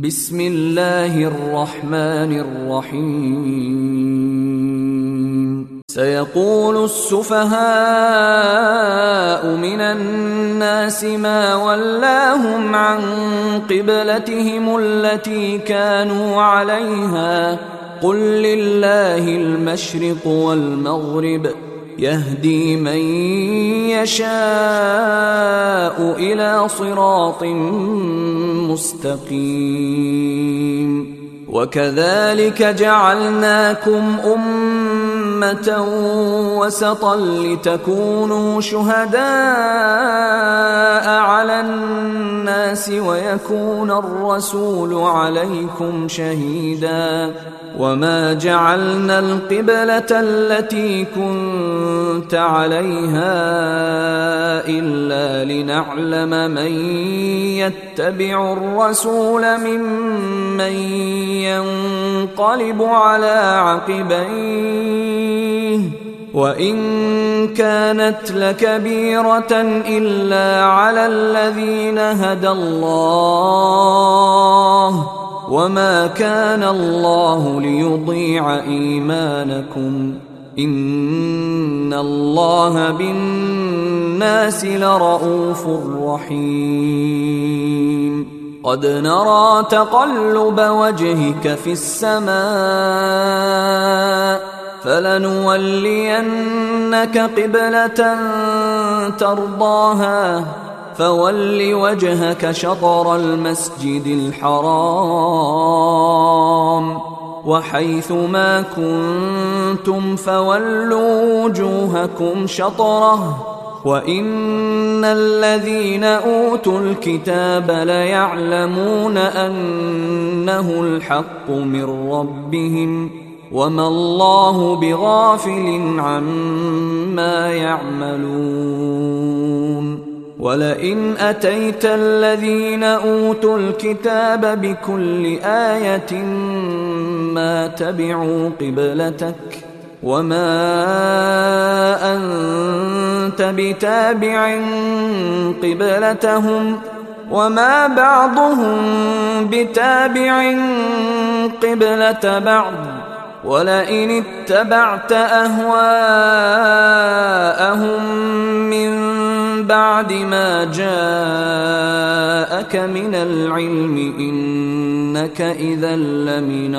بسم الله الرحمن الرحيم سيقول السفهاء من الناس ما ولاهم عن قبلتهم التي كانوا عليها قل لله المشرق والمغرب يهدي من يشاء إلى صراط مستقيم وكذلك جعلناكم أمة وسطا لتكونوا شهداء على الناس ويكون الرسول عليكم شهيدا وما جعلنا القبلة التي كنت عليها إلا لنعلم من يتبع الرسول ممن ينقلب على عقبيه وإن كانت لكبيرة إلا على الذين هدى الله وما كان الله ليضيع إيمانكم إن الله بالناس لرءوف رحيم قد نرى تقلب وجهك في السماء فلنولينك قبلة ترضاها فول وجهك شطر المسجد الحرام وحيث ما كنتم فولوا وجوهكم شطره وإن الذين أوتوا الكتاب ليعلمون أنه الحق من ربهم وما الله بغافل عما يعملون ولئن أتيت الذين أوتوا الكتاب بكل آية ما تبعوا قبلتك وما أنت بتابع قبلتهم وما بعضهم بتابع قبلة بعض ولئن اتبعت أهواءهم من بعد ما جاءك من العلم إنك إذا لمن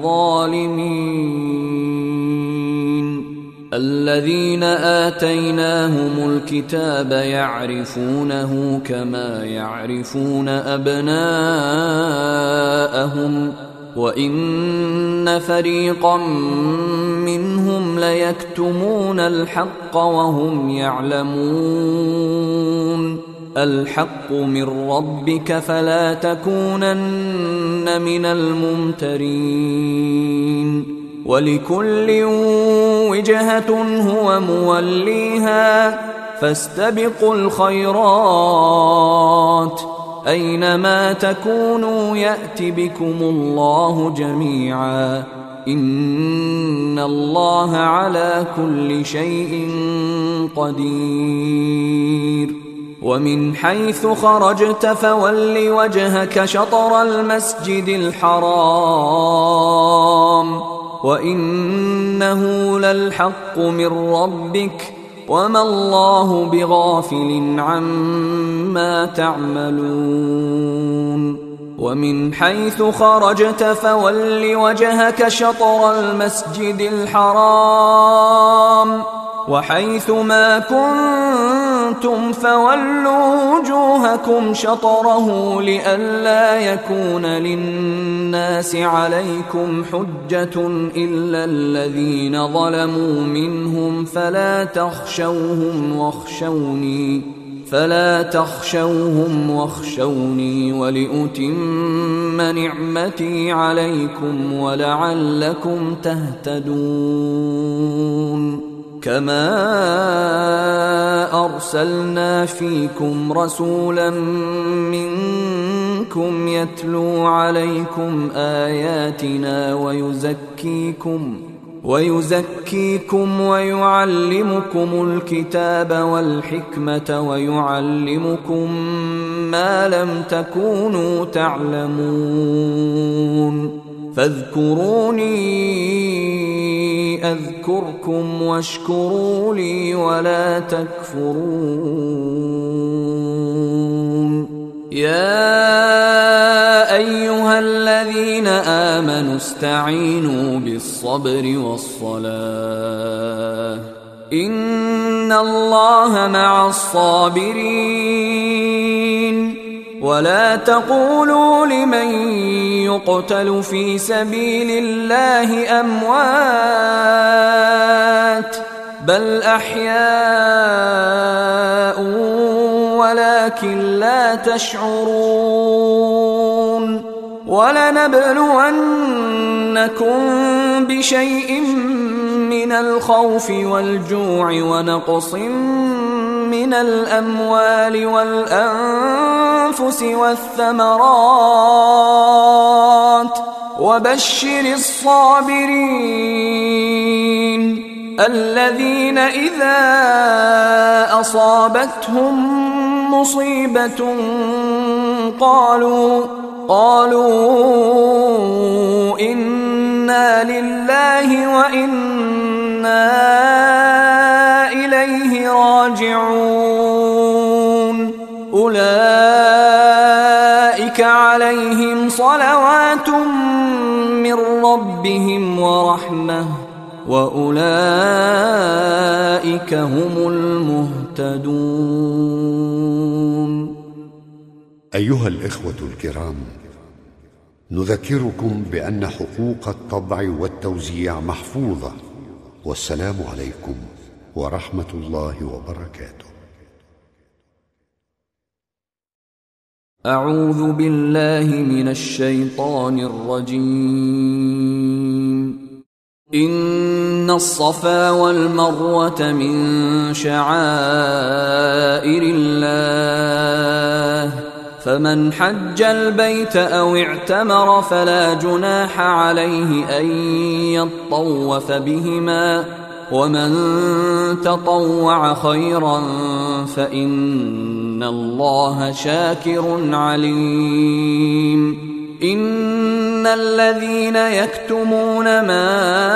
الظالمين الذين آتيناهم الكتاب يعرفونه كما يعرفون أبناءهم وإن فريقا منهم ليكتمون الحق وهم يعلمون الحق من ربك فلا تكونن من الممترين ولكل وجهة هو موليها فاستبقوا الخيرات أينما تكونوا يأت بكم الله جميعا إن الله على كل شيء قدير ومن حيث خرجت فول وجهك شطر المسجد الحرام وإنه للحق من ربك وما الله بغافل عما تعملون ومن حيث خرجت فول وجهك شطر المسجد الحرام وحيث ما كنتم فولوا وجوهكم شطره لئلا يكون للناس عليكم حجة إلا الذين ظلموا منهم فلا تخشوهم واخشوني ولأتم نعمتي عليكم ولعلكم تهتدون كما أرسلنا فيكم رسولا منكم يتلو عليكم آياتنا ويزكيكم ويعلمكم الكتاب والحكمة ويعلمكم ما لم تكونوا تعلمون فاذكروني أذكركم واشكروا لي ولا تكفرون. يا أيها الذين آمنوا استعينوا بالصبر والصلاة إن الله مع الصابرين. ولا تقولوا لمن يقتل في سبيل الله أموات بل أحياء ولكن لا تشعرون. ولنبلونكم بشيء من الخوف والجوع ونقص من الأموال والأنفس والثمرات وبشر الصابرين الذين إذا أصابتهم مصيبة قالوا إنا لله وإنا إليه راجعون. أولئك عليهم صلوات من ربهم ورحمة وأولئك هم المهتدون. أيها الإخوة الكرام، نذكركم بأن حقوق الطبع والتوزيع محفوظة. والسلام عليكم ورحمة الله وبركاته. أعوذ بالله من الشيطان الرجيم. إن الصفا والمروة من شعائر الله فمن حج البيت أو اعتمر فلا جناح عليه أن يطوف بهما ومن تطوع خيرا فإن الله شاكر عليم. إن الذين يكتمون ما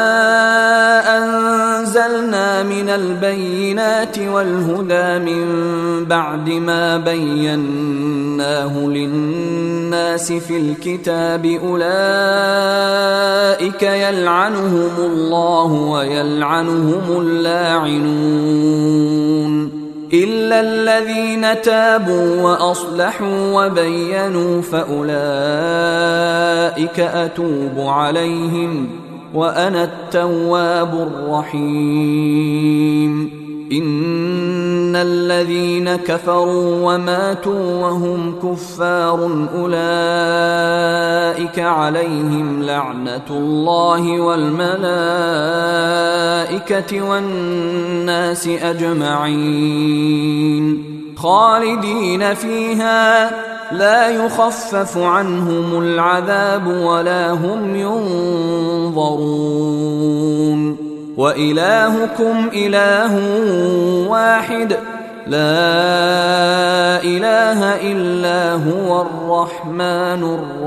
أنزلنا من البينات والهدى من بعد ما بيناه للناس في الكتاب أولئك يلعنهم الله ويلعنهم اللاعنون إلا الذين تابوا وأصلحوا وبينوا فأولئك أتوب عليهم وأنا التواب الرحيم. إن الذين كفروا وماتوا وهم كفار أولئك عليهم لعنة الله والملائكة والناس أجمعين خالدين فيها لا يخفف عنهم العذاب ولا هم ينظرون. وإلهكم إله واحد لا إله إلا هو الرحمن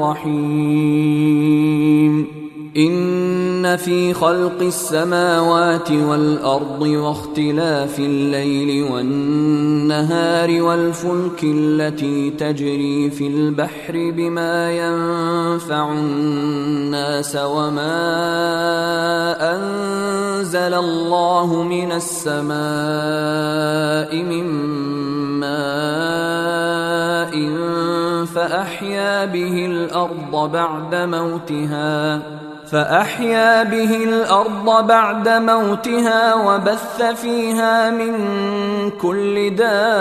الرحيم. إن في خلق السماوات والأرض واختلاف الليل والنهار والفلك التي تجري في البحر بما ينفع الناس وما أنزل الله من السماء من ماء فأحيا به الأرض بعد موتها وبث فيها من كل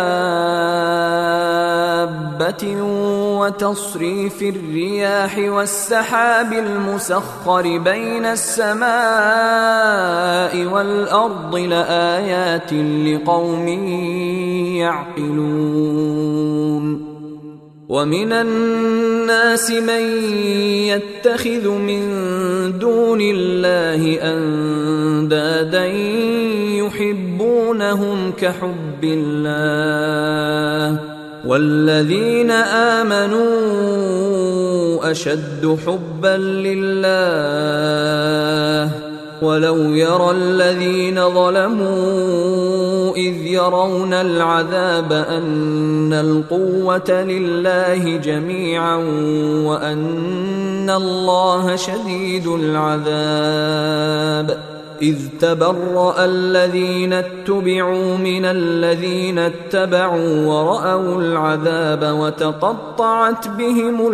دابة وتصريف الرياح والسحاب المسخر بين السماء والأرض لآيات لقوم يعقلون. ومن الناس من يتخذ من دون الله أندادا يحبونهم كحب الله والذين آمنوا أشد حبا لله ولو يرى الذين ظلموا إذ يرون العذاب أن القوة لله جميعا وأن الله شديد العذاب إذ تبرأ الذين اتبعوا من الذين اتبعوا ورأوا العذاب وتقطعت بهم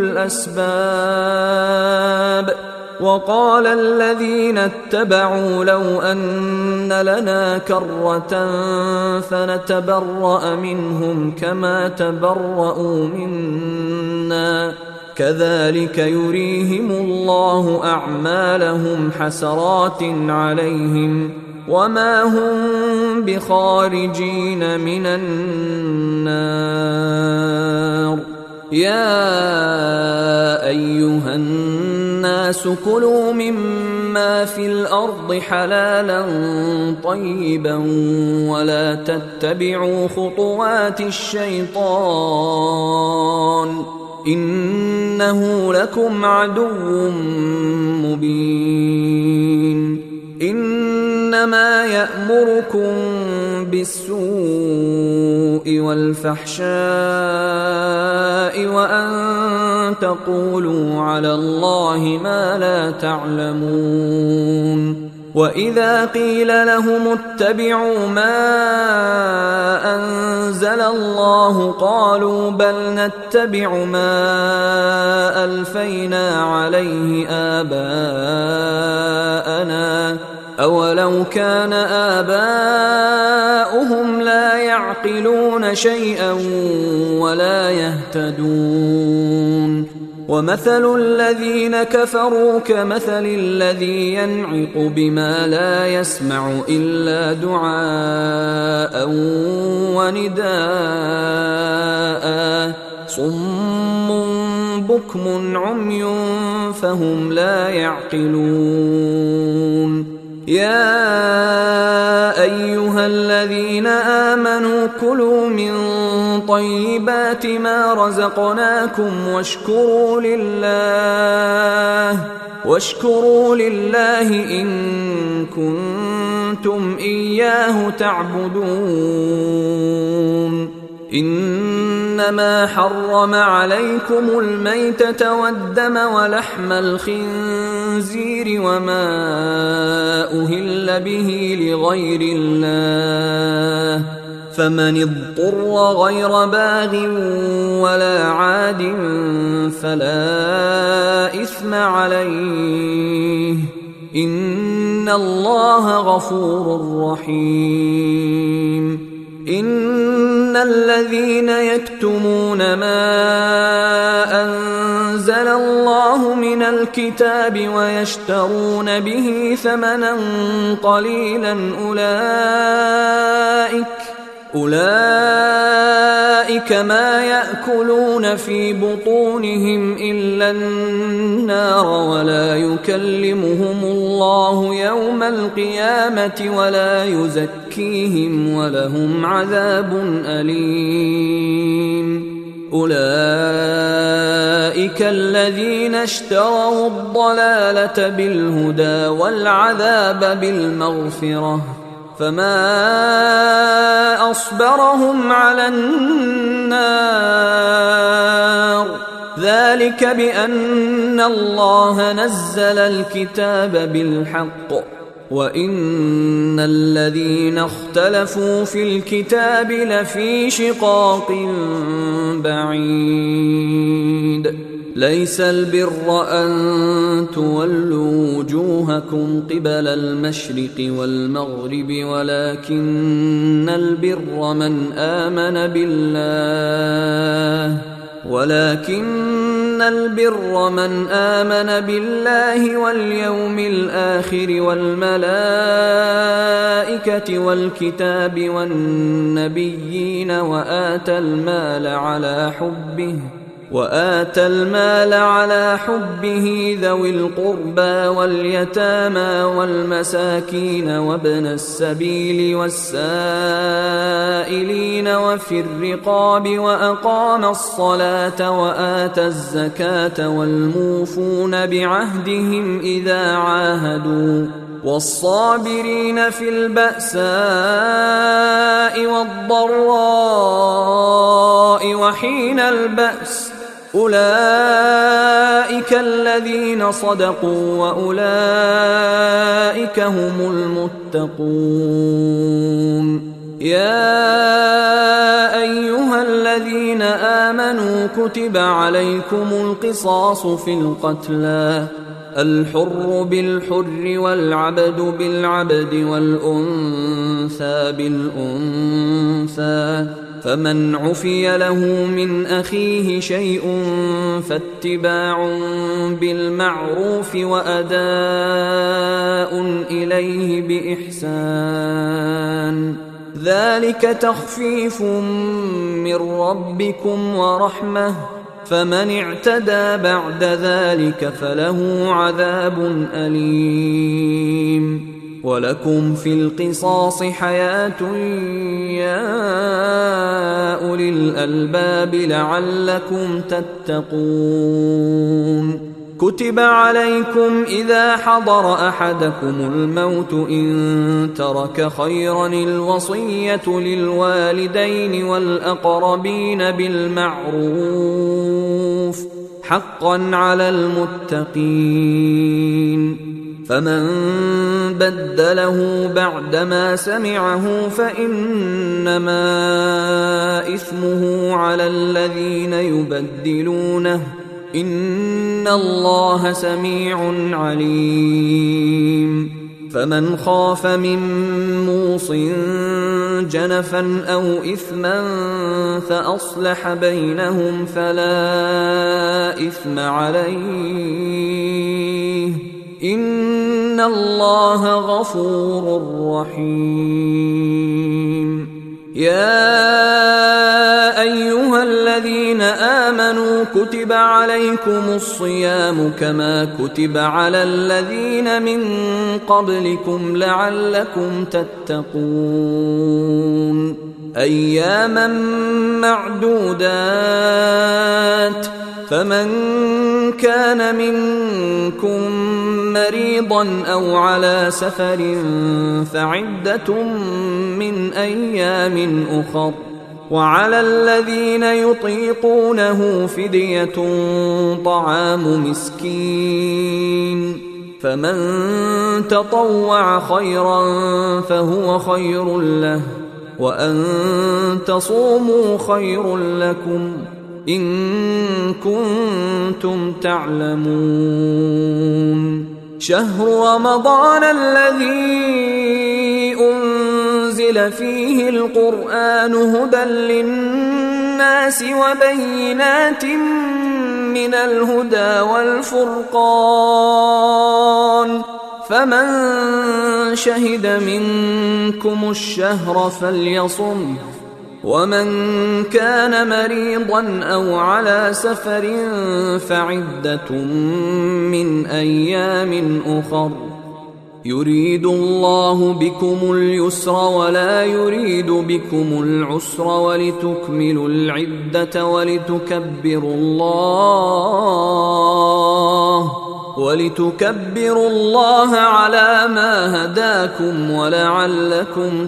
الأسباب وقال الذين اتبعوا لو أن لنا كرة فنتبرأ منهم كما تبرأوا منا كذلك يريهم الله أعمالهم حسرات عليهم وما هم بخارجين من النار يا أيها الناس كلوا مما في الأرض حلالا طيبا ولا تتبعوا خطوات الشيطان إنه لكم عدو مبين إنما يأمركم بالسوء والفحشاء وأن تقولوا على الله ما لا تعلمون وإذا قيل لهم اتبعوا ما أنزل الله قالوا بل نتبع ما ألفينا عليه آباءنا أولو كان آباؤهم لا يعقلون شيئا ولا يهتدون ومثل الذين كفروا كمثل الذي ينعق بما لا يسمع إلا دعاء ونداء صم بكم عمي فهم لا يعقلون يا أيها الذين آمنوا كلوا من طيبات ما رزقناكم واشكروا لله إن كنتم إياه تعبدون إنما حرم عليكم الميتة والدم ولحم الخنزير وما أهل به لغير الله فمن اضطر غير باغ ولا عاد فلا إثم عليه إن الله غفور رحيم إن الذين يكتمون ما أنزل الله من الكتاب ويشترون به ثمنا قليلا أولئك ما يأكلون في بطونهم إلا النار ولا يكلمهم الله يوم القيامة ولا يزكيهم ولهم عذاب أليم أولئك الذين اشتروا الضلالة بالهدى والعذاب بالمغفرة فما أصبرهم على النار ذلك بأن الله نزل الكتاب بالحق وإن الذين اختلفوا في الكتاب لفي شقاق بعيد ليس البر أن تولوا وجوهكم قبل المشرق والمغرب ولكن البر من آمن بالله واليوم الآخر والملائكة والكتاب والنبيين وآتى المال على حبه وآتى المال على حبه ذوي القربى واليتامى والمساكين وابن السبيل والسائلين وفي الرقاب وأقام الصلاة وآتى الزكاة والموفون بعهدهم إذا عاهدوا والصابرين في البأساء والضراء وحين البأس أولئك الذين صدقوا وأولئك هم المتقون. يا أيها الذين آمنوا كتب عليكم القصاص في القتلى الحر بالحر والعبد بالعبد والأنثى بالأنثى فمن عفي له من أخيه شيء فاتباع بالمعروف وأداء إليه بإحسان ذلك تخفيف من ربكم ورحمة فمن اعتدى بعد ذلك فله عذاب أليم. ولكم في القصاص حياة يا أولي الألباب لعلكم تتقون. كتب عليكم إذا حضر أحدكم الموت إن ترك خيرا الوصية للوالدين والأقربين بالمعروف حقا على المتقين. فمن بدله بعدما سمعه فإنما إثمه على الذين يبدلونه إن الله سميع عليم. فمن خاف من موص جنفا أو إثما فأصلح بينهم فلا إثم عليه إن الله غفور رحيم. يا أيها الذين آمنوا كتب عليكم الصيام كما كتب على الذين من قبلكم لعلكم تتقون. أياما معدودات فمن كان منكم مريضا أو على سفر فعدة من أيام أخر وعلى الذين يطيقونه فدية طعام مسكين فمن تطوع خيرا فهو خير له وأن تصوموا خير لكم إن كنتم تعلمون. شهر رمضان الذي أنزل فيه القرآن هدى للناس وبينات من الهدى والفرقان فمن شهد منكم الشهر فليصم ومن كان مريضا أو على سفر فعدة من أيام أخر يريد الله بكم اليسر ولا يريد بكم العسر ولتكملوا العدة ولتكبروا الله على ما هداكم ولعلكم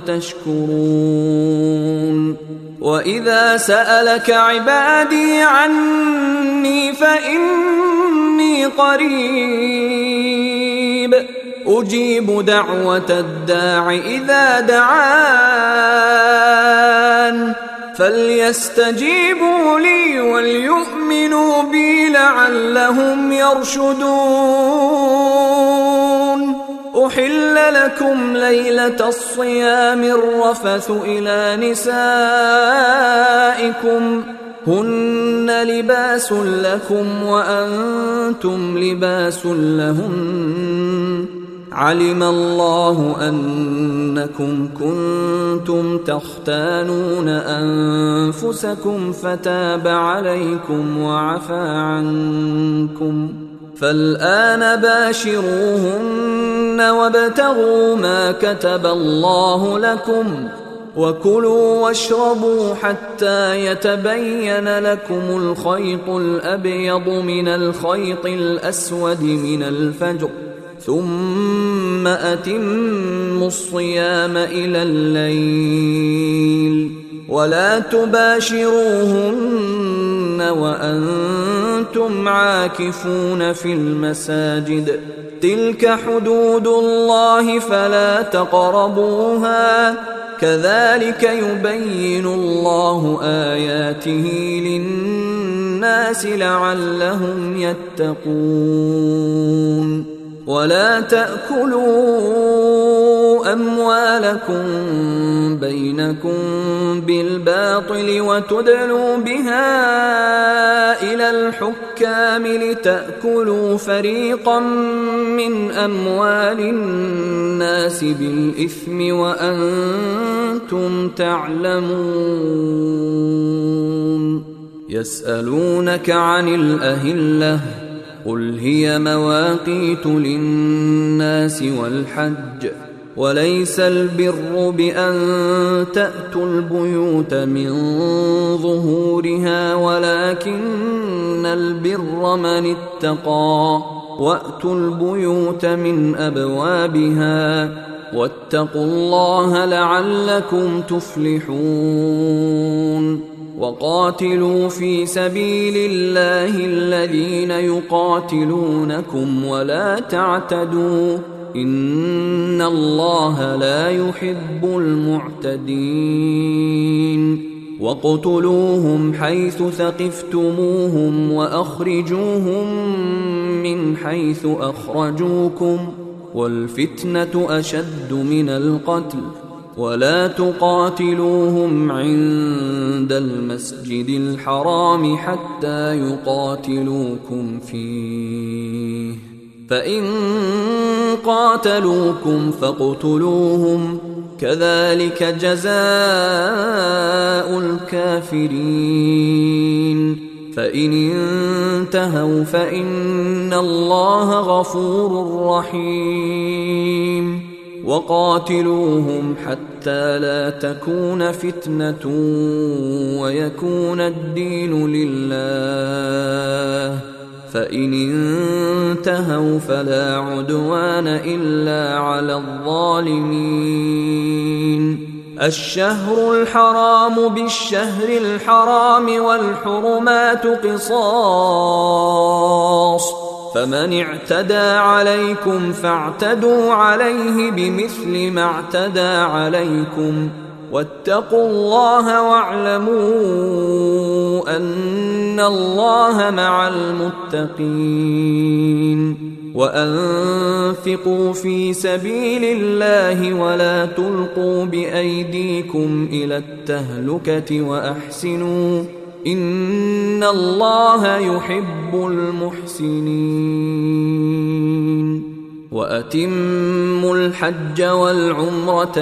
تشكرون. وإذا سألك عبادي عني فإني قريب أجيب دعوة الداع إذا دعان فليستجيبوا لي وليؤمنوا بي لعلهم يرشدون. أحل لكم ليلة الصيام الرفث إلى نسائكم هن لباس لكم وأنتم لباس لهن علم الله أنكم كنتم تختانون أنفسكم فتاب عليكم وعفى عنكم، فالآن باشروهن وابتغوا ما كتب الله لكم، وكلوا واشربوا حتى يتبين لكم الخيط الأبيض من الخيط الأسود من الفجر، ثم أتموا الصيام إلى الليل، ولا تباشروهن وأنتم عاكفون في المساجد، تلك حدود الله فلا تقربوها، كذلك يبين الله آياته للناس لعلهم يتقون. ولا تأكلوا أموالكم بينكم بالباطل وتدلوا بها إلى الحكام لتأكلوا فريقا من أموال الناس بالإثم وأنتم تعلمون. يسألونك عن الأهلة، قل هي مواقيت للناس والحج، وليس البر بأن تأتوا البيوت من ظهورها، ولكن البر من اتقى، وأتوا البيوت من أبوابها، واتقوا الله لعلكم تفلحون. وقاتلوا في سبيل الله الذين يقاتلونكم ولا تعتدوا، إن الله لا يحب المعتدين. واقتلوهم حيث ثقفتموهم وأخرجوهم من حيث أخرجوكم، والفتنة أشد من القتل، ولا تقاتلوهم عند المسجد الحرام حتى يقاتلوكم فيه، فإن قاتلوكم فاقتلوهم، كذلك جزاء الكافرين. فإن انتهوا فإن الله غفور رحيم. وقاتلوهم حتى لا تكون فتنة ويكون الدين لله، فإن انتهوا فلا عدوان إلا على الظالمين. الشهر الحرام بالشهر الحرام والحرمات قصاص، فمن اعتدى عليكم فاعتدوا عليه بمثل ما اعتدى عليكم، واتقوا الله واعلموا أن الله مع المتقين. وأنفقوا في سبيل الله ولا تلقوا بأيديكم إلى التهلكة وأحسنوا، إن الله يحب المحسنين. وأتموا الحج والعمرة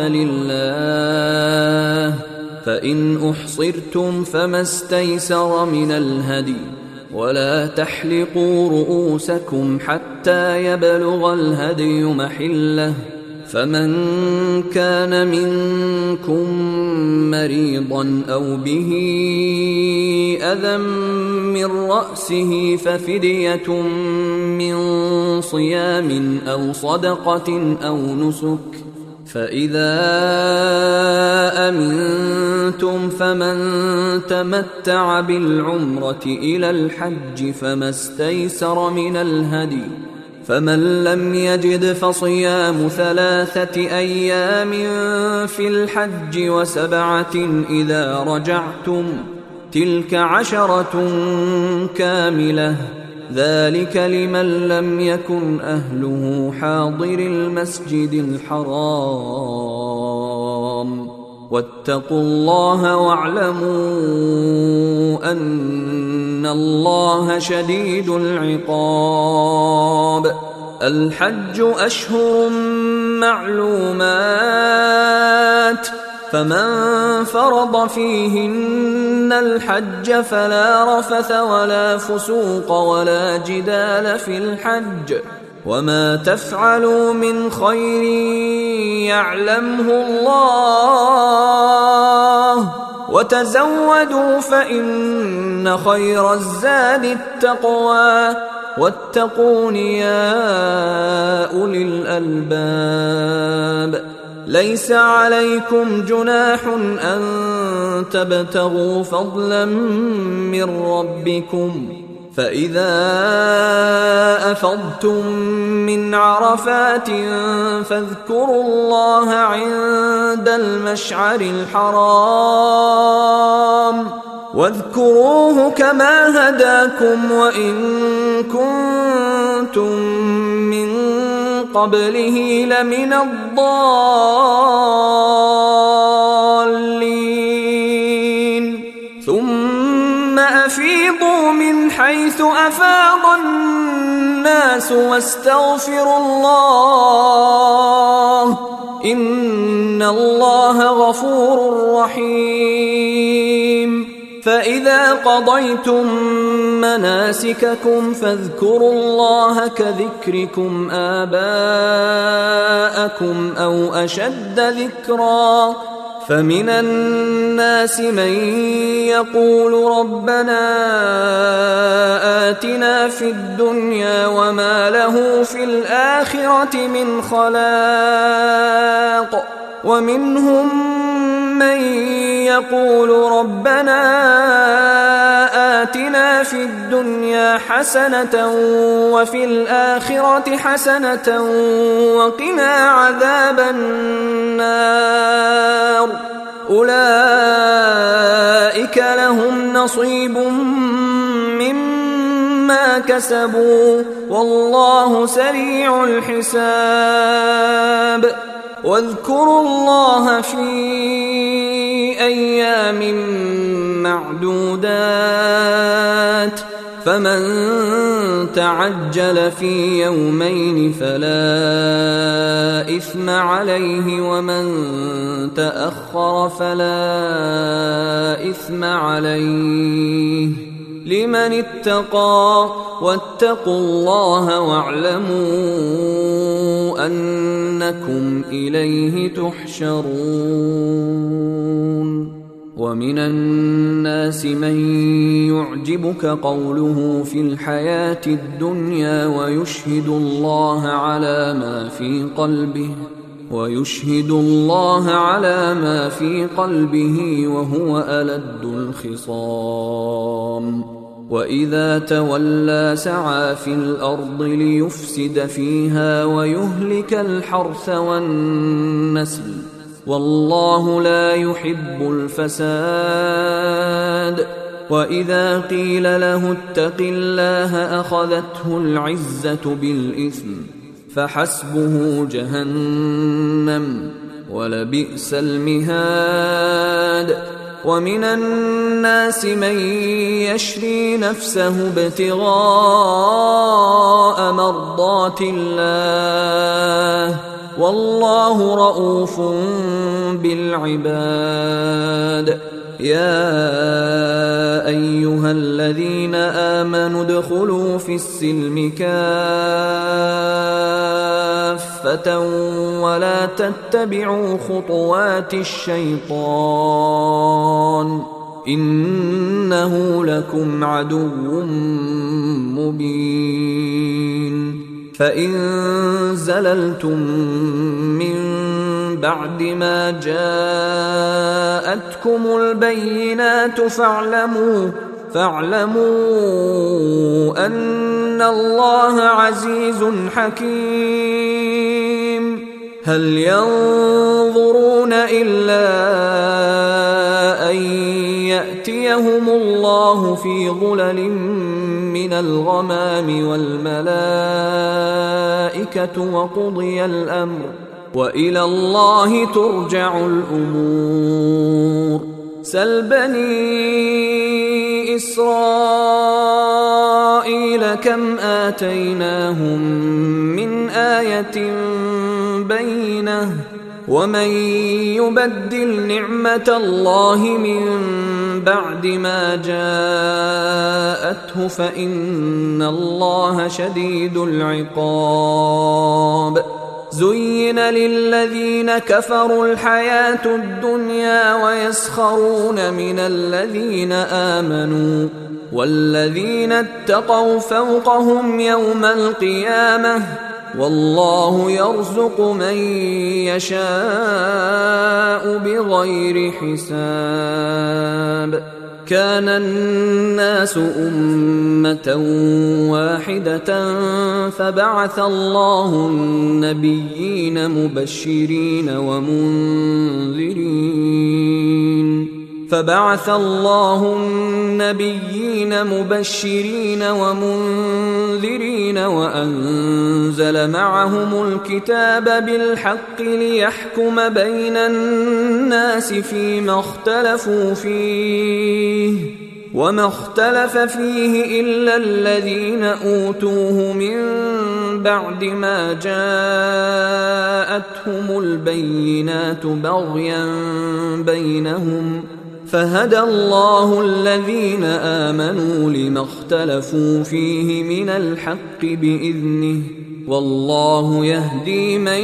لله، فإن أحصرتم فما استيسر من الهدي، ولا تحلقوا رؤوسكم حتى يبلغ الهدي محله، فمن كان منكم مريضا أو به أذى من رأسه ففدية من صيام أو صدقة أو نسك، فإذا أمنتم فمن تمتع بالعمرة إلى الحج فما استيسر من الهدي، فمن لم يجد فصيام 3 أيام في الحج و7 إذا رجعتم، تلك 10 كاملة، ذلك لمن لم يكن أهله حاضر المسجد الحرام. واتقوا الله واعلموا أن الله شديد العقاب. الحج أشهر معلومات، فمن فرض فيهن الحج فلا رفث ولا فسوق ولا جدال في الحج، وما تفعلوا من خير يعلمه الله، وتزودوا فإن خير الزاد التقوى، واتقون يا أولي الألباب. ليس عليكم جناح أن تبتغوا فضلا من ربكم، فإذا أفضتم من عرفات فاذكروا الله عند المشعر الحرام، واذكروه كما هداكم وإن كنتم من قبله لمن الضالين. ثم أفيضوا من حيث أفاض الناس واستغفروا الله، إن الله غفور رحيم. فإذا قضيتم مناسككم فاذكروا الله كذكركم آباءكم أو أشد ذكرا، فمن الناس من يقول ربنا آتنا في الدنيا وما له في الآخرة من خلاق، ومنهم من يقول ربنا آتنا في الدنيا حسنة وفي الآخرة حسنة وقنا عذاب النار. أولئك لهم نصيب مما كسبوا والله سريع الحساب. واذكروا الله في أيام معدودات، فمن تعجل في يومين فلا إثم عليه، ومن تأخر فلا إثم عليه، لمن اتقى. واتقوا الله واعلموا أنكم إليه تحشرون. ومن الناس من يعجبك قوله في الحياة الدنيا ويشهد الله على ما في قلبه وهو ألد الخصام. وإذا تولى سعى في الأرض ليفسد فيها ويهلك الحرث والنسل، والله لا يحب الفساد. وإذا قيل له اتق الله أخذته العزة بالإثم، فحسبه جهنم ولبئس المهاد. ومن الناس من يشري نفسه ابتغاء مرضات الله، والله رؤوف بالعباد. يا أيها الذين آمنوا ادخلوا في السلم كافة ولا تتبعوا خطوات الشيطان، إنه لكم عدو مبين. فإن زللتم من بعد ما جاءتكم البينات فاعلموا أن الله عزيز حكيم. هل ينظرون إلا أن يأتيهم الله في ظلل من الغمام والملائكة وقضي الأمر وإلى الله ترجع الأمور. سل بني إسرائيل كم آتيناهم من آية بينة ومن يبدل نعمة الله من بعد ما جاءته فإن الله شديد العقاب زين للذين كفروا الحياة الدنيا ويسخرون من الذين آمنوا والذين اتقوا فوقهم يوم القيامة والله يرزق من يشاء بغير حساب كان الناس أمة واحدة فبعث الله النبيين مبشرين ومنذرين وأنزل معهم الكتاب بالحق ليحكم بين الناس فيما اختلفوا فيه وما اختلف فيه إلا الذين أوتوه من بعد ما جاءتهم البينات بغيا بينهم فهدى الله الذين آمنوا لما اختلفوا فيه من الحق بإذنه والله يهدي من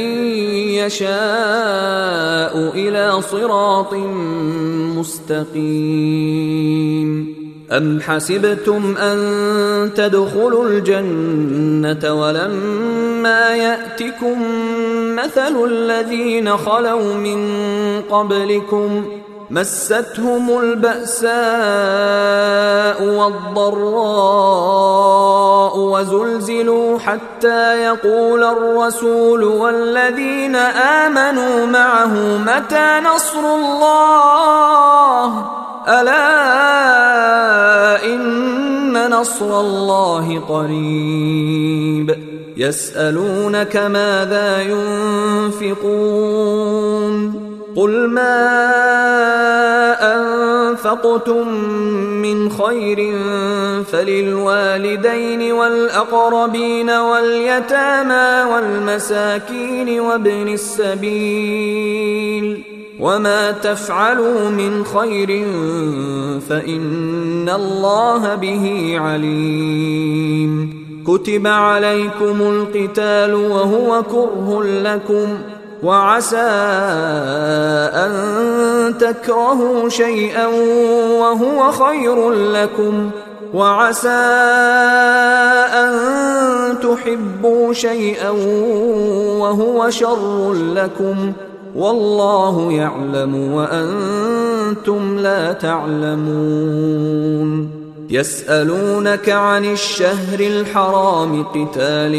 يشاء إلى صراط مستقيم أم حسبتم أن تدخلوا الجنة ولما يأتكم مثل الذين خلوا من قبلكم مستهم البأساء والضراء وزلزلوا حتى يقول الرسول والذين آمنوا معه متى نصر الله ألا إن نصر الله قريب يسألونك ماذا ينفقون قل ما أنفقتم من خير فللوالدين والأقربين واليتامى والمساكين وابن السبيل وما تفعلوا من خير فإن الله به عليم كتب عليكم القتال وهو كره لكم وعسى أن تكرهوا شيئا وهو خير لكم وعسى أن تحبوا شيئا وهو شر لكم والله يعلم وأنتم لا تعلمون يسألونك عن الشهر الحرام قتال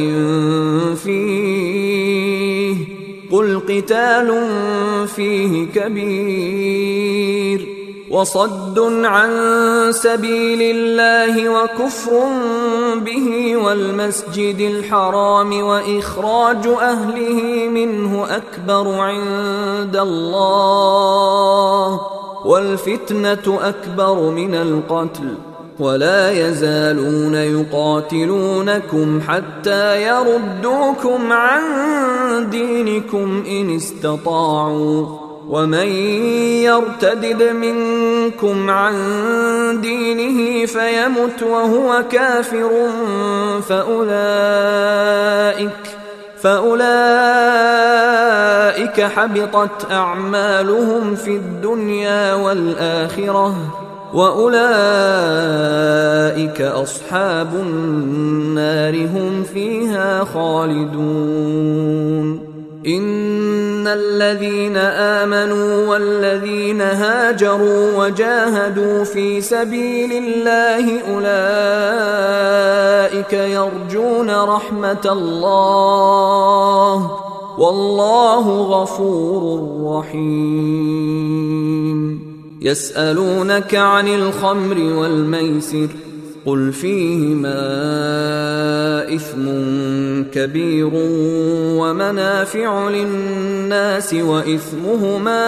فيه قل قتال فيه كبير وصد عن سبيل الله وكفر به والمسجد الحرام وإخراج أهله منه أكبر عند الله والفتنة أكبر من القتل ولا يزالون يقاتلونكم حتى يردوكم عن دينكم إن استطاعوا ومن يرتدد منكم عن دينه فيمت وهو كافر فأولئك حبطت أعمالهم في الدنيا والآخرة وأولئك أصحاب النار هم فيها خالدون إن الذين آمنوا والذين هاجروا وجاهدوا في سبيل الله أولئك يرجون رحمة الله والله غفور رحيم يسألونك عن الخمر والميسر قل فيهما إثم كبير ومنافع للناس وإثمهما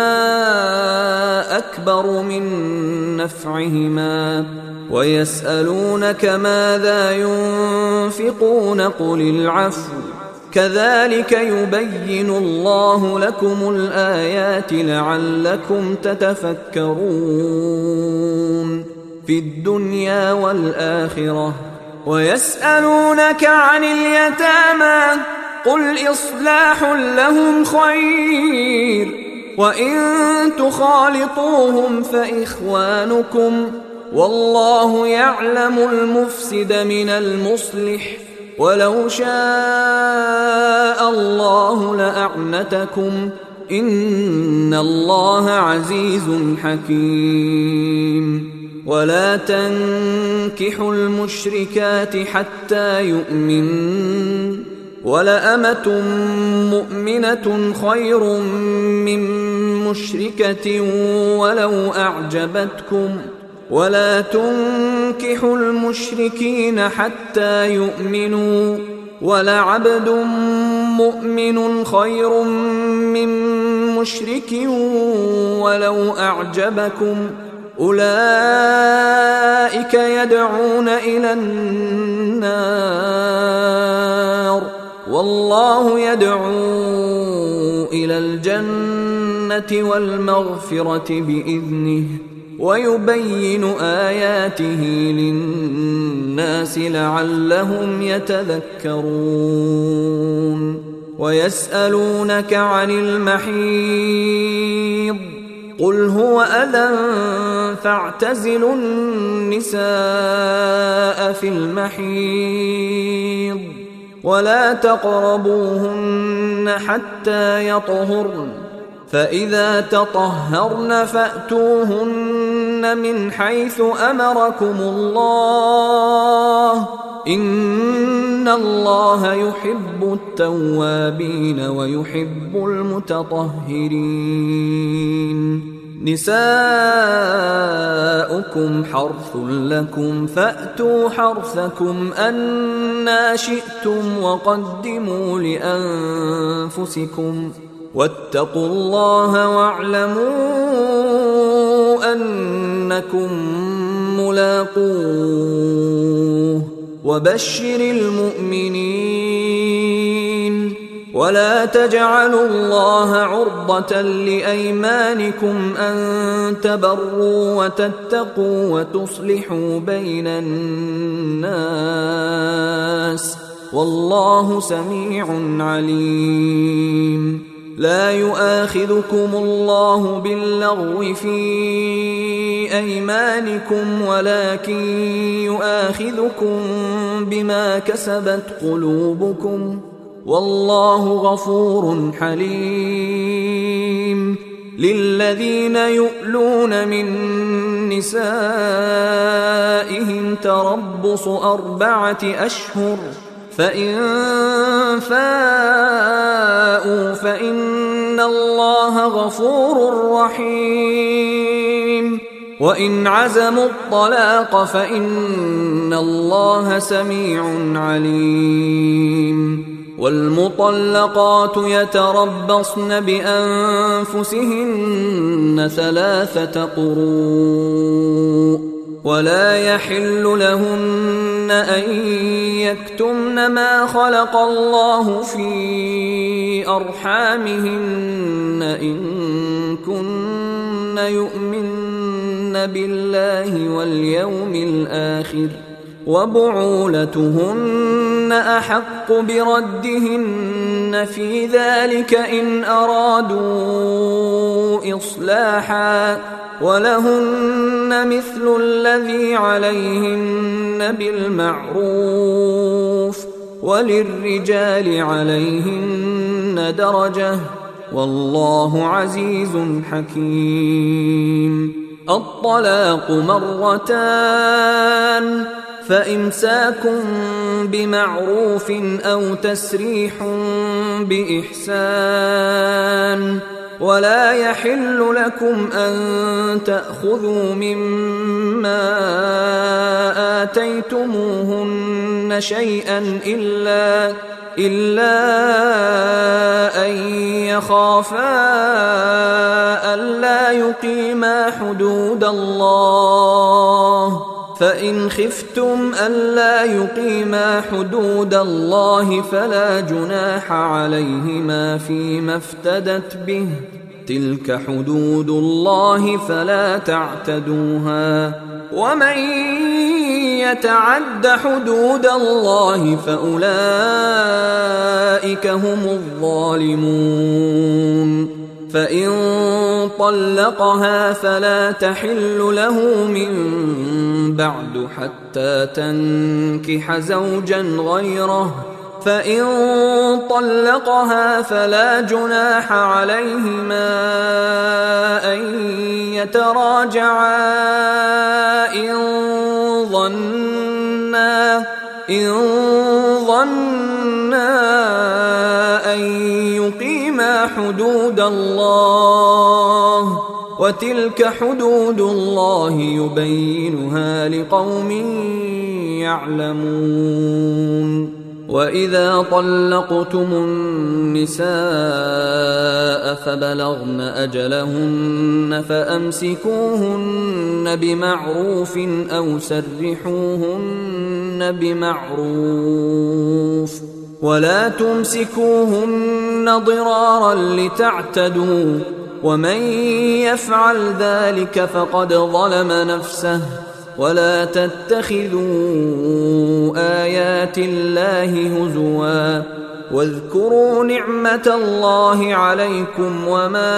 أكبر من نفعهما ويسألونك ماذا ينفقون قل العفو كذلك يبين الله لكم الآيات لعلكم تتفكرون في الدنيا والآخرة. ويسألونك عن اليتامى قل إصلاح لهم خير وإن تخالطوهم فإخوانكم والله يعلم المفسد من المصلح ولو شاء الله لأعنتكم إن الله عزيز حكيم. ولا تنكحوا المشركات حتى يؤمنن ولأمة مؤمنة خير من مشركة ولو أعجبتكم ولا تنكحوا المشركين حتى يؤمنوا ولعبد مؤمن خير من مشرك ولو أعجبكم أولئك يدعون إلى النار والله يدعو إلى الجنة والمغفرة بإذنه ويبين آياته للناس لعلهم يتذكرون. ويسألونك عن المحيض قل هو أذى فاعتزلوا النساء في المحيض ولا تقربوهن حتى يطهرن فإذا تطهرن فأتوهن من حيث أمركم الله إن الله يحب التوابين ويحب المتطهرين. نساؤكم حرث لكم فأتوا حرثكم أنى شئتم وقدموا لأنفسكم واتقوا الله واعلموا أنكم ملاقوه وبشر المؤمنين. ولا تجعلوا الله عرضة لأيمانكم أن تبروا وتتقوا وتصلحوا بين الناس والله سميع عليم. لا يؤاخذكم الله باللغو في أيمانكم ولكن يؤاخذكم بما كسبت قلوبكم والله غفور حليم. للذين يؤلون من نسائهم تربص 4 أشهر فإن فاءوا فإن الله غفور رحيم. وإن عزموا الطلاق فإن الله سميع عليم. والمطلقات يتربصن بأنفسهن 3 قروء ولا يحل لهن أن يكتمن ما خلق الله في أرحامهن إن كن يؤمن بالله واليوم الآخر وبعولتهن أحق بردهن في ذلك إن أرادوا إصلاحا ولهن مثل الذي عليهن بالمعروف وللرجال عليهن درجة والله عزيز حكيم. الطلاق 2 فإمساك بمعروف أو تسريح بإحسان ولا يحل لكم أن تأخذوا مما آتيتموهن شيئا إلا أن يخافا ألا يقيما حدود الله فإن خفتم ألا يقيما حدود الله فلا جناح عليهما فيما افتدت به، تلك حدود الله فلا تعتدوها، ومن يتعد حدود الله فأولئك هم الظالمون. فإن طلقها فلا تحل له من بعد حتى تنكح زوجا غيره، فإن طلقها فلا جناح عليهما أن يتراجعا إن ظنا أن يقيما حدود الله، وتلك حدود الله يبينها لقوم يعلمون. وإذا طلقتم النساء فبلغن أجلهن فأمسكوهن بمعروف أو سرحوهن بمعروف، ولا تمسكوهن ضرارا لتعتدوا، ومن يفعل ذلك فقد ظلم نفسه. ولا تتخذوا آيات الله هزوا، واذكروا نعمة الله عليكم وما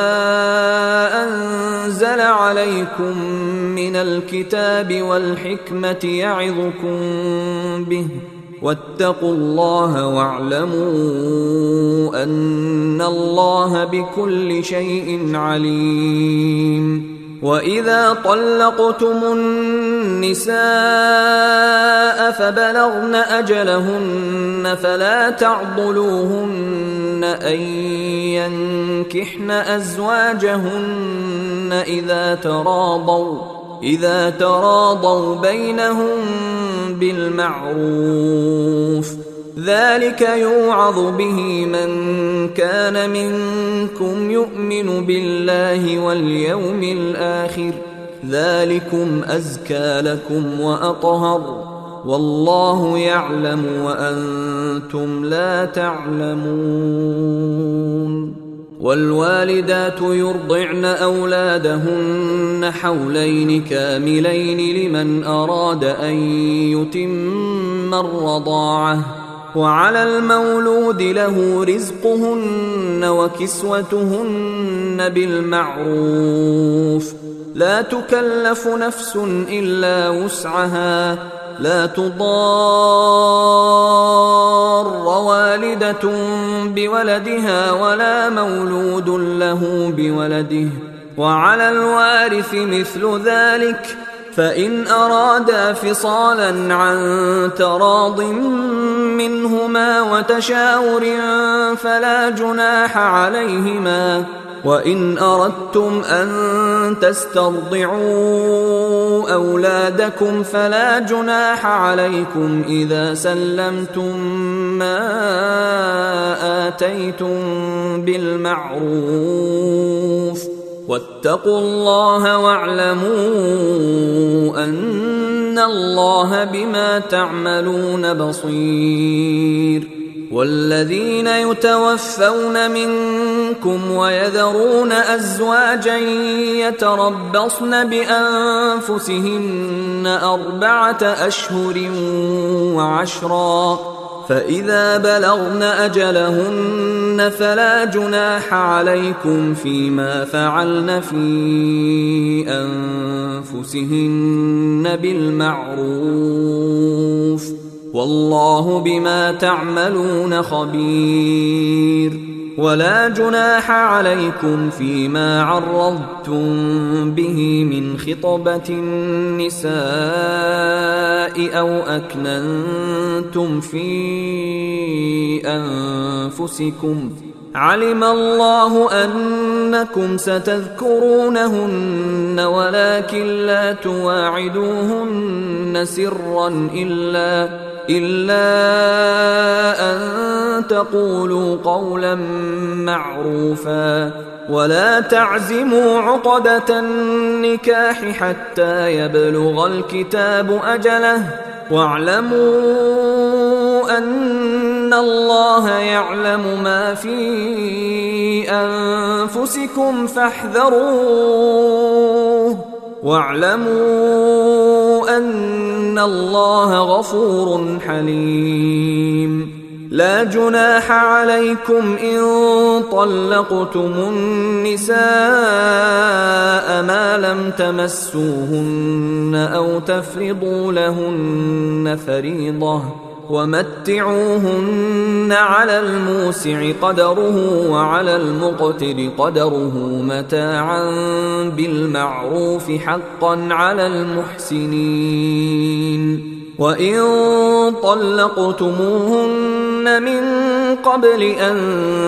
أنزل عليكم من الكتاب والحكمة يعظكم به، واتقوا الله واعلموا أن الله بكل شيء عليم. وإذا طلقتم النساء فبلغن أجلهن فلا تعضلوهن أن ينكحن أزواجهن إذا تراضوا بينهم بالمعروف، ذلك يوعظ به من كان منكم يؤمن بالله واليوم الآخر، ذلكم أزكى لكم وأطهر، والله يعلم وأنتم لا تعلمون. والوالدات يرضعن أولادهن حولين كاملين لمن أراد أن يتم الرضاعة، وعلى المولود له رزقهن وكسوتهن بالمعروف، لا تكلف نفس إلا وسعها، لا تضار والدة بولدها ولا مولود له بولده، وعلى الوارث مثل ذلك، فإن أرادا فصالا عن تراض منهما وتشاور فلا جناح عليهما. وإن أردتم أن تسترضعوا أولادكم فلا جناح عليكم إذا سلمتم ما آتيتم بالمعروف، واتقوا الله واعلموا أن الله بما تعملون بصير. والذين يتوفون منكم ويذرون أزواجا يتربصن بأنفسهن 4 أشهر وعشرا، فإذا بلغن أجلهن فلا جناح عليكم فيما فعلن في أنفسهن بالمعروف، والله بما تعملون خبير. ولا جناح عليكم فيما عرضتم به من خطبة النساء أو أكننتم في أنفسكم، علم الله أنكم ستذكرونهن ولكن لا تواعدوهن سرا إلا أن تقولوا قولا معروفا ولا تعزموا عقدة النكاح حتى يبلغ الكتاب أجله واعلموا أن الله يعلم ما في أنفسكم فاحذروه واعلموا أن الله غفور حليم لا جناح عليكم إن طلقتم النساء ما لم تمسوهن أو تفرضوا لهن فريضة ومتعوهن على الموسع قدره وعلى المقتر قدره متاعا بالمعروف حقا على المحسنين وإن طلقتموهن من قبل أن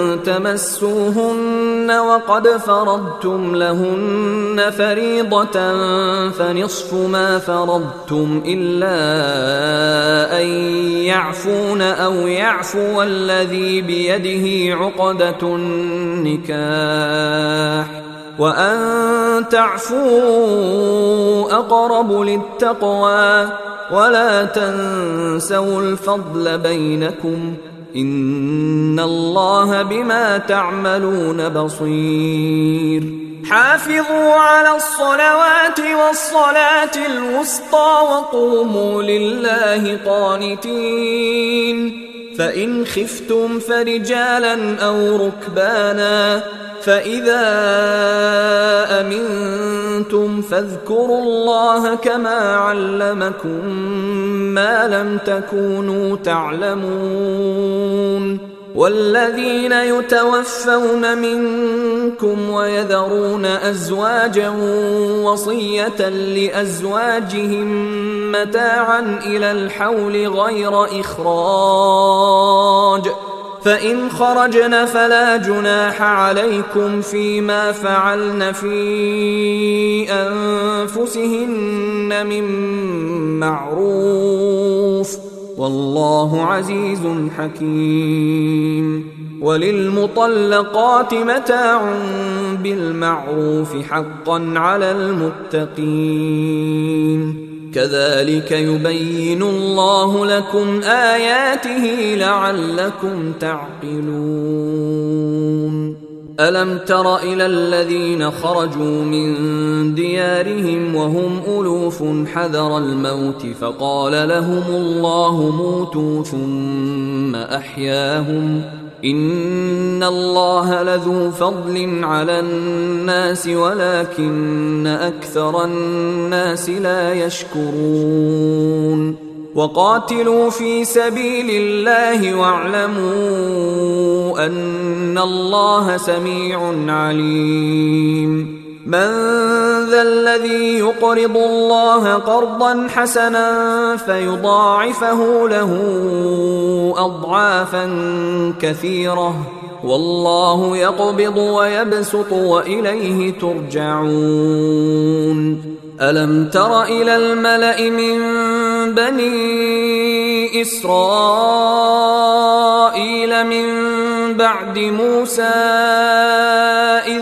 تمسوهن وقد فرضتم لهن فريضة فنصف ما فرضتم إلا أن يعفون أو يعفو الذي بيده عقدة النكاح وأن تعفوا أقرب للتقوى ولا تنسوا الفضل بينكم إن الله بما تعملون بصير حافظوا على الصلوات والصلاة الوسطى وقوموا لله قانتين فإن خفتم فرجالا أو ركبانا فإذا أمنتم فاذكروا الله كما علمكم ما لم تكونوا تعلمون والذين يتوفون منكم ويذرون أزواجا وصية لأزواجهم متاعا إلى الحول غير إخراج فإن خرجن فلا جناح عليكم فيما فعلن في أنفسهن من معروف والله عزيز حكيم وللمطلقات متاع بالمعروف حقا على المتقين كذلك يبين الله لكم آياته لعلكم تعقلون ألم تر إلى الذين خرجوا من ديارهم وهم ألوف حذر الموت فقال لهم الله موتوا ثم أحياهم إن الله لذو فضل على الناس ولكن أكثر الناس لا يشكرون وقاتلوا في سبيل الله واعلموا أن الله سميع عليم من ذا الذي يقرض الله قرضا حسنا فيضاعفه له أضعافا كثيرة والله يقبض ويبسط وإليه ترجعون ألم تر إلى الملأ من بني إسرائيل من بعد موسى إذ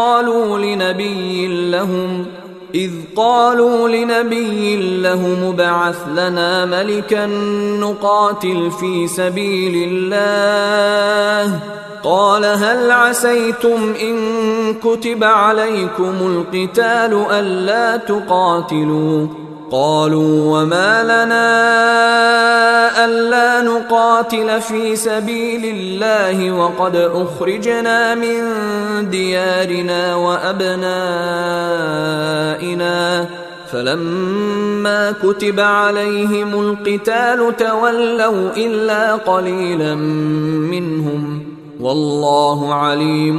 قالوا لنبي لهم ابعث لنا ملكا نقاتل في سبيل الله قال هل عسيتم إن كتب عليكم القتال ألا تقاتلوا قالوا وما لنا ألا نقاتل في سبيل الله وقد أخرجنا من ديارنا وأبنائنا فلما كتب عليهم القتال تولوا إلا قليلا منهم والله عليم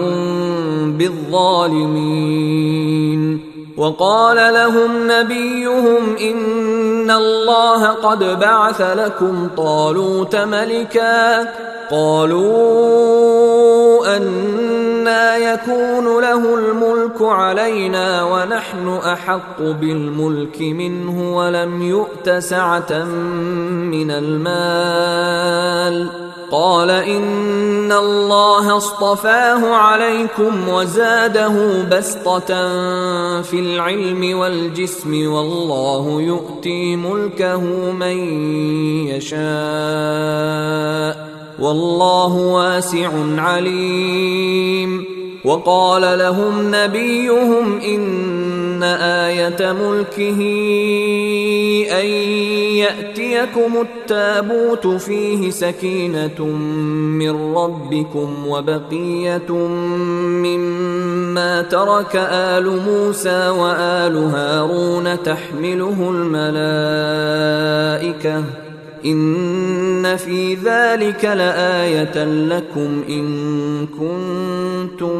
بالظالمين وقال لهم نبيهم إن الله قد بعث لكم طالوت ملكا قالوا أنى يكون له الملك الملك علينا ونحن أحق بالملك منه ولم يؤت سعة من المال. قال إن الله اصطفاه عليكم وزاده بسطة في العلم والجسم والله يؤتي ملكه من يشاء والله واسع عليم. وقال لهم نبيهم إن آية ملكه أن يأتيكم التابوت فيه سكينة من ربكم وبقية مما ترك آل موسى وآل هارون تحمله الملائكة إن في ذلك لآية لكم إن كنتم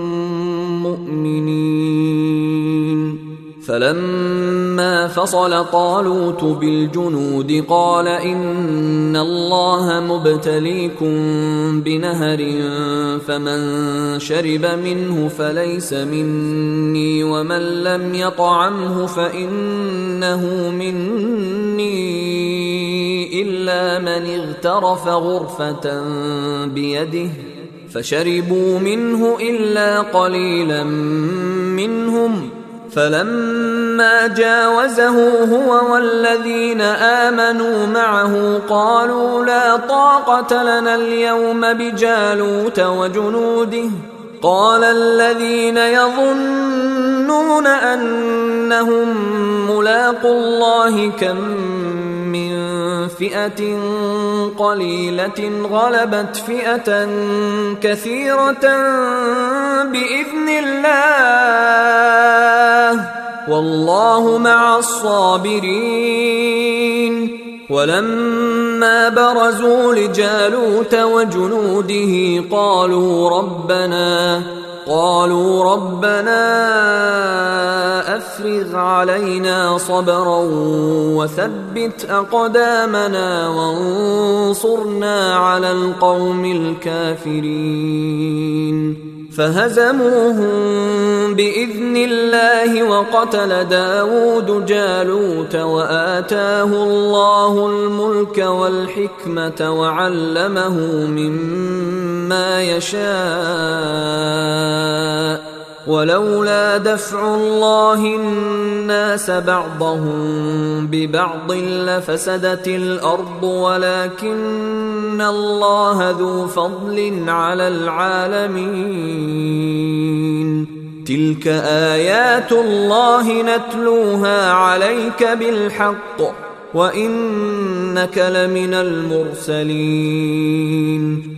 مؤمنين. فلما فصل طالوت بالجنود قال إن الله مبتليكم بنهر فمن شرب منه فليس مني ومن لم يطعمه فإنه مني إلا من اغترف غرفة بيده فشربوا منه إلا قليلا منهم. فلما جاوزه هو والذين آمنوا معه قالوا لا طاقة لنا اليوم بجالوت وجنوده. قال الذين يظنون أنهم ملاقو الله كم من فئة قليلة غلبت فئة كثيرة بإذن الله والله مع الصابرين. ولما برزوا لجالوت وجنوده قالوا ربنا أفرغ علينا صبرا وثبت أقدامنا وانصرنا على القوم الكافرين. فهزموهم بإذن الله وقتل داود جالوت وآتاه الله الملك والحكمة وعلمه مما يشاء ولولا دفع الله الناس بعضهم ببعض لفسدت الأرض ولكن الله ذو فضل على العالمين. تلك آيات الله نتلوها عليك بالحق وإنك لمن المرسلين.